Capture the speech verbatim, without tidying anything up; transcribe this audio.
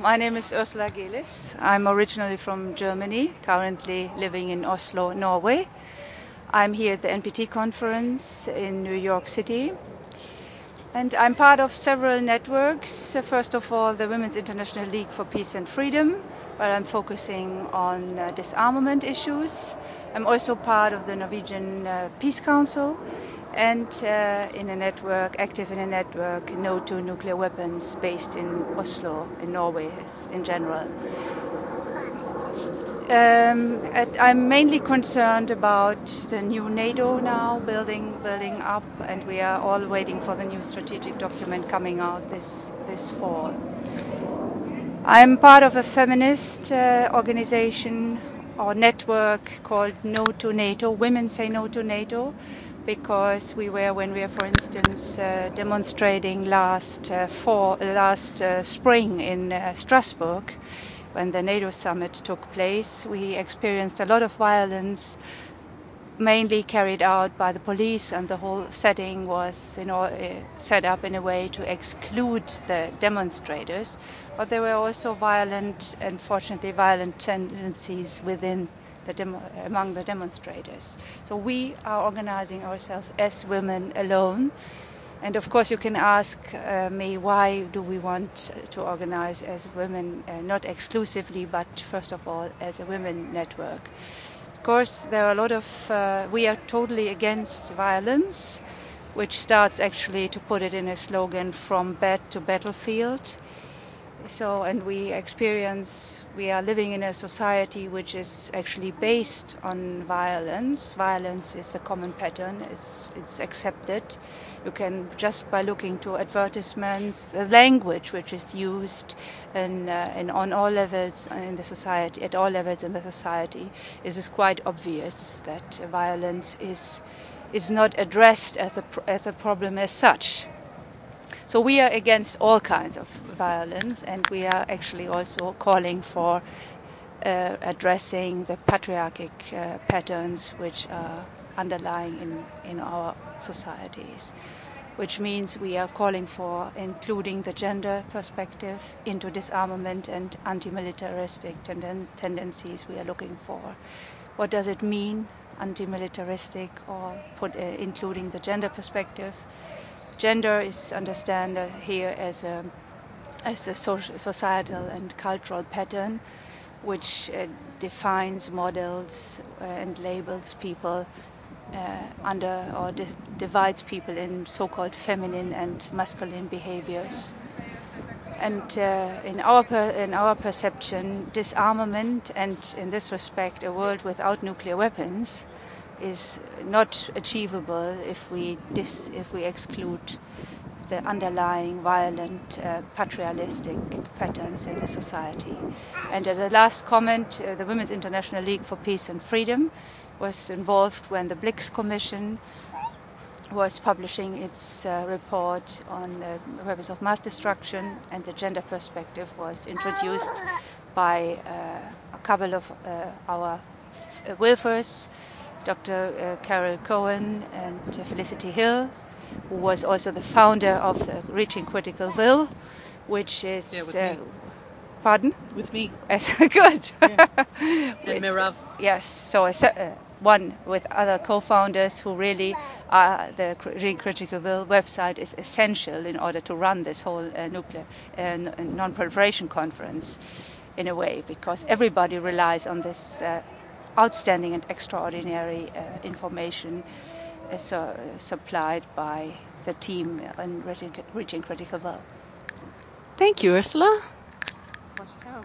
my name is Ursula Gelis. I'm originally from Germany, currently living in Oslo, Norway. I'm here at the N P T conference in New York City. And I'm part of several networks. First of all, the Women's International League for Peace and Freedom, where I'm focusing on uh, disarmament issues. I'm also part of the Norwegian uh, Peace Council and uh, in a network, active in a network, No to Nuclear Weapons, based in Oslo, in Norway in general. Um, I'm mainly concerned about the new NATO now building building up, and we are all waiting for the new strategic document coming out this this fall. I'm part of a feminist uh, organization or network called No to NATO. Women say no to NATO because we were, when we were, for instance, uh, demonstrating last uh, fall, last uh, spring in uh, Strasbourg, when the NATO summit took place, we experienced a lot of violence, mainly carried out by the police, and the whole setting was, you know, uh, set up in a way to exclude the demonstrators. But there were also violent, unfortunately, violent tendencies within the demo, among the demonstrators. So we are organizing ourselves as women alone. And of course, you can ask uh, me, why do we want to organize as women, uh, not exclusively, but first of all, as a women network? Of course, there are a lot of, uh, we are totally against violence, which starts actually, to put it in a slogan, from bed to battlefield. So, and we experience, we are living in a society which is actually based on violence. Violence is a common pattern, it's, it's accepted. You can, just by looking to advertisements, the language which is used in, uh, in, on all levels in the society, at all levels in the society, it is quite obvious that violence is, is not addressed as a, as a problem as such. So we are against all kinds of violence, and we are actually also calling for uh, addressing the patriarchic uh, patterns which are underlying in, in our societies, which means we are calling for including the gender perspective into disarmament and anti-militaristic tenden- tendencies we are looking for. What does it mean, anti-militaristic, or put, uh, including the gender perspective? Gender is understood here as a, as a social, societal and cultural pattern which uh, defines, models uh, and labels people uh, under, or di- divides people in so-called feminine and masculine behaviors. And uh, in our per- in our perception, disarmament, and in this respect, a world without nuclear weapons, is not achievable if we dis, if we exclude the underlying violent uh, patriarchalistic patterns in the society. And as a last comment, uh, the Women's International League for Peace and Freedom was involved when the Blix Commission was publishing its uh, report on the weapons of mass destruction, and the gender perspective was introduced by uh, a couple of uh, our uh, Wilfers, Doctor Uh, Carol Cohen and uh, Felicity Hill, who was also the founder of the Reaching Critical Will, which is... Yeah, with uh, me. Pardon? With me. Yes, good. Yeah. And Mirav. Yes, so uh, one with other co-founders who really are, the Reaching Critical Will website is essential in order to run this whole uh, nuclear uh, non-proliferation conference in a way, because everybody relies on this uh, outstanding and extraordinary uh, information uh, so, uh, supplied by the team in Reaching, Reaching Critical Will. Thank you, Ursula. Was